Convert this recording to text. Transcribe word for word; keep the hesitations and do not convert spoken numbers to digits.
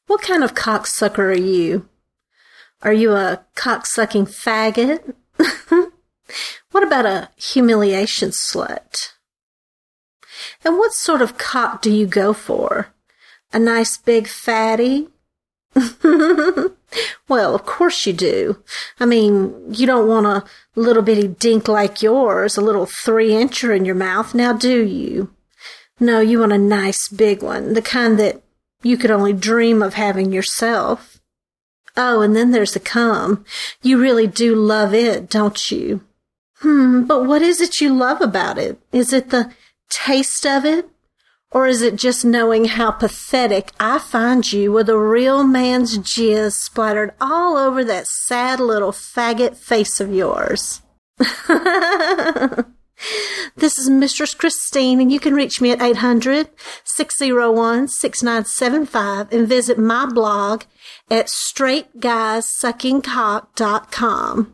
What kind of cocksucker are you? Are you a cocksucking faggot? What about a humiliation slut? And what sort of cock do you go for? A nice big fatty? Well, of course you do. I mean, you don't want a little bitty dink like yours, a little three-incher in your mouth, now do you? No, you want a nice big one, the kind that you could only dream of having yourself. Oh, and then there's the cum. You really do love it, don't you? Hmm, but what is it you love about it? Is it the taste of it? Or is it just knowing how pathetic I find you with a real man's jizz splattered all over that sad little faggot face of yours? This is Mistress Christine, and you can reach me at eight hundred, six oh one, six nine seven five and visit my blog at straight guys sucking cock dot com.